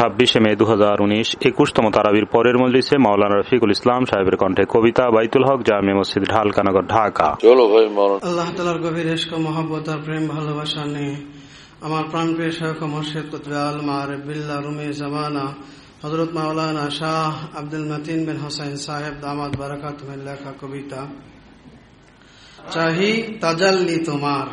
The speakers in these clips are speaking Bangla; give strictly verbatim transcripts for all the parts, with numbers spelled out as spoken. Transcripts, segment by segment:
ছাব্বিশে মে দু হাজার উনিশ একুশতম তারাবির পরের মজলিসে মাওলানা রফিকুল ইসলাম সাহেবের কণ্ঠে কবিতা বাইতুল হক জামে মসজিদ ঢালকানগর ঢাকা। চলো ভাই মাওলানা। আল্লাহ তাআলার গভীর ইশক মহব্বত আর প্রেম ভালোবাসা নিয়ে আমার প্রাণপ্রিয় শায়খ মুর্শিদ কুতবে আল মারিফ বিল্লাহ রুমি জামানা হযরত মাওলানা শাহ আব্দুল মতিন বিন হোসেন সাহেব দামাত বারাকাতুহুর লেখা কবিতা চাহি তাজাল্লি তোমার।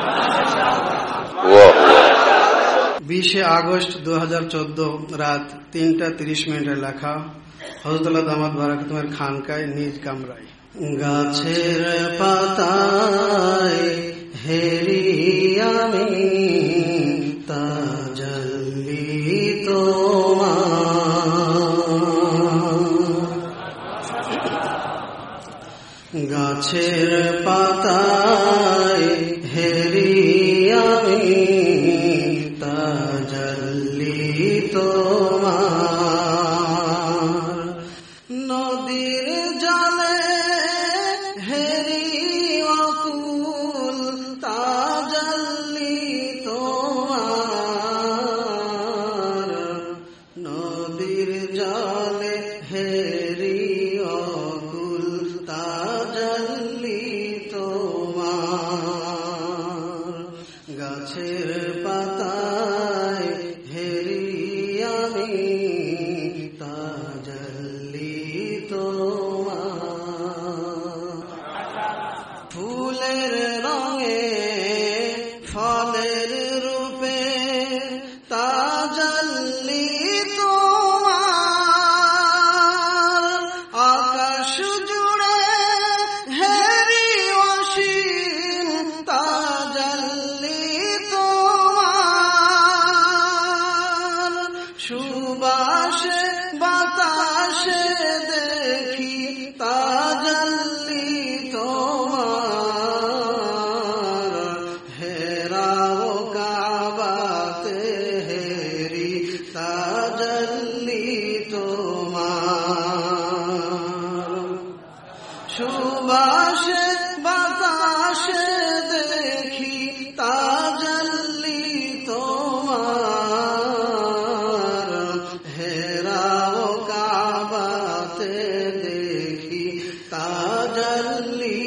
বিশে আগস্ট দু হাজার চোদ্দ রাত তিনটা তিরিশ মিনিটে লেখা, হযরতুল্লাহ দামাত বারাকাতুহুর খানকায় নিজ কামরায়। গাছের পাতায় হেরি আমি তাজাল্লি তোমার, গাছের পাতায় হেরি আমি তাজাল্লি তোমার, নদীর জলে হেরি অকুল তাজাল্লি তোমার, নদীর জলে হেরি অকুল তাজাল্লি তোমার, গাছের পাতায় হেরি আমি তাজাল্লি তোমার, ফুলের রঙে ফলের রূপে তাজাল্লি তোমার, আকাশ জুড়ে হেরি অসীম তাজাল্লি তোমার, সুবাসে বাতাসে দেখি তাজাল্লি তোমার, হেরাও কাবাতে হেরি তাজাল্লি তোমার, সুবাসে বাতাসে দেখি তাজাল্লি তোমার, হেরাও কাবাতে দেখি তাজাল্লি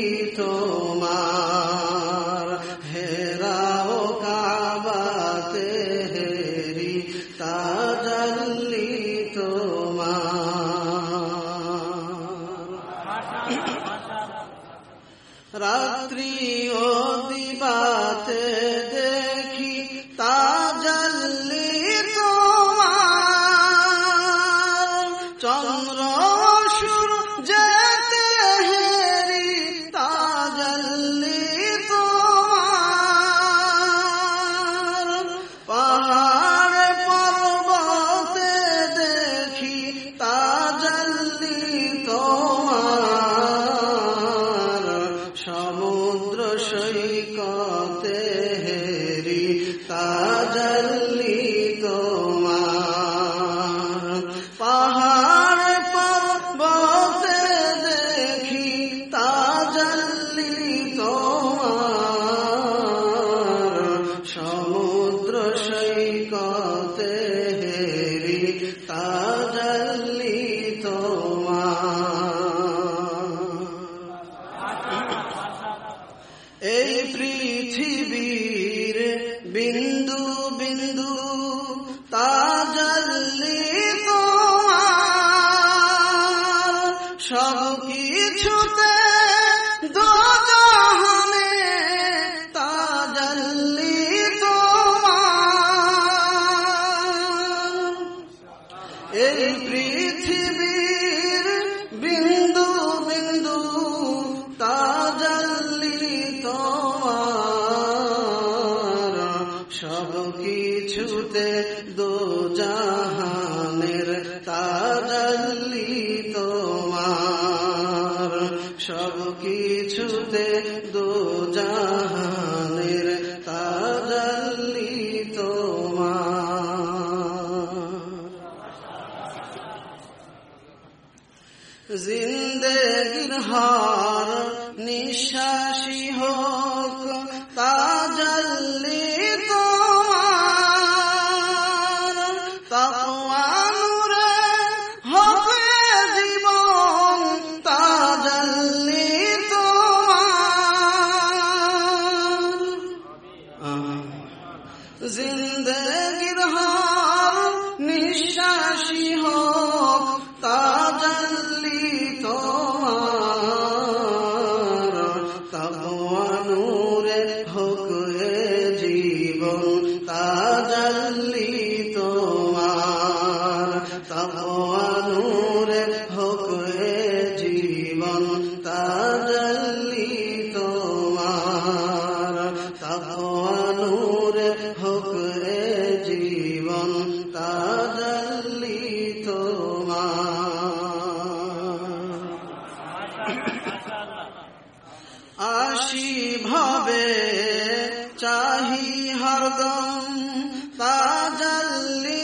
তোমার, হেরাও কাবাতে হেরি তাজাল্লি তোমার, রাত্রি ও দিবাতে দেখি তাজাল্লি তোমার, চন্দ্র সূর্যেতে হেরি তাজাল্লি তোমার, পাহাড় পর্বতে দেখি তাজাল্লি তোমার, সমুদ্র সৈকতে হেরি তাজাল্লি তোমার, পাহাড় পর্বতে দেখি তাজাল্লি তোমার, সমুদ্র সৈকতে হেরি তাজাল্লি তোমার, এই পৃথিবীর বিন্দু বিন্দু তাজাল্লি তোমার, সব কিছুতে দোজাহানে তাজাল্লি তোমার, এই পৃথিবীর বিন্দু বিন্দু তাজাল্লি তোমার, সব কিছুতে দোজাহানের তাজাল্লি তোমার, সব কিছুতে দোজাহানের তাজাল্লি তোমার, জিন্দেগির হার নিঃশ্বাসী হোক তাজাল্লি তোমার, তাকওয়া তাজাল্লি তোমার। আশি ভাবে চাহি হরদম তাজাল্লি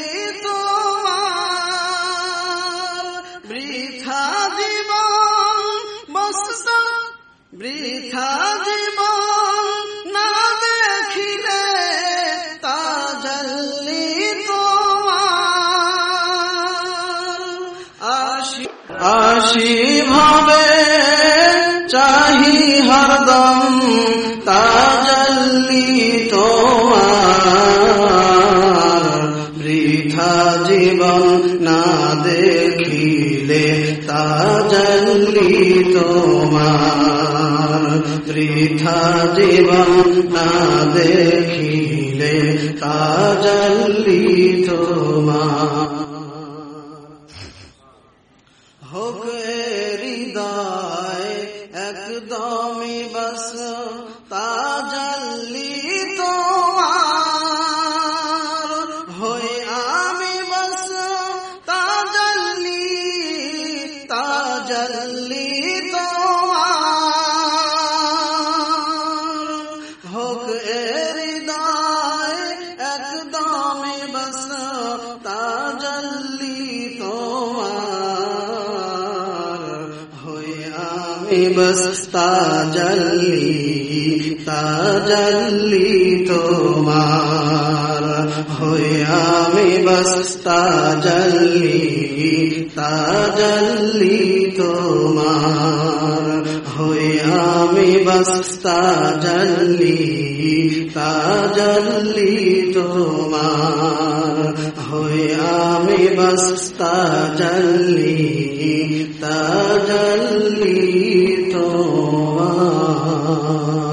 তোমার। বৃথা জীবন বস্ত বৃথা জীবন না দেখিলে তাজাল্লি তোমার। আশি আশি ভাবে চাহি হরদম তাজাল্লি তোমার। বৃথা জীবন না দেখিলে তাজাল্লি তোমার। বৃথা জীবন না দেখিলে তাজাল্লি তোমার। হোক হৃদয় একদমই বস তাজাল্লি তোমার। হই আমি বস তাজাল্লি তাজাল্লি তোমার। হোক হৃদয় একদমই বস তাজাল্লি তোমার। হই আমি বস তাজাল্লি তাজাল্লি তোমার। হই আমি বস তাজাল্লি তাজাল্লি তোমার। হই আমি বস তাজাল্লি তাজাল্লি তোমার। হই আমি বস তাজাল্লি তাজাল্লি তোমার।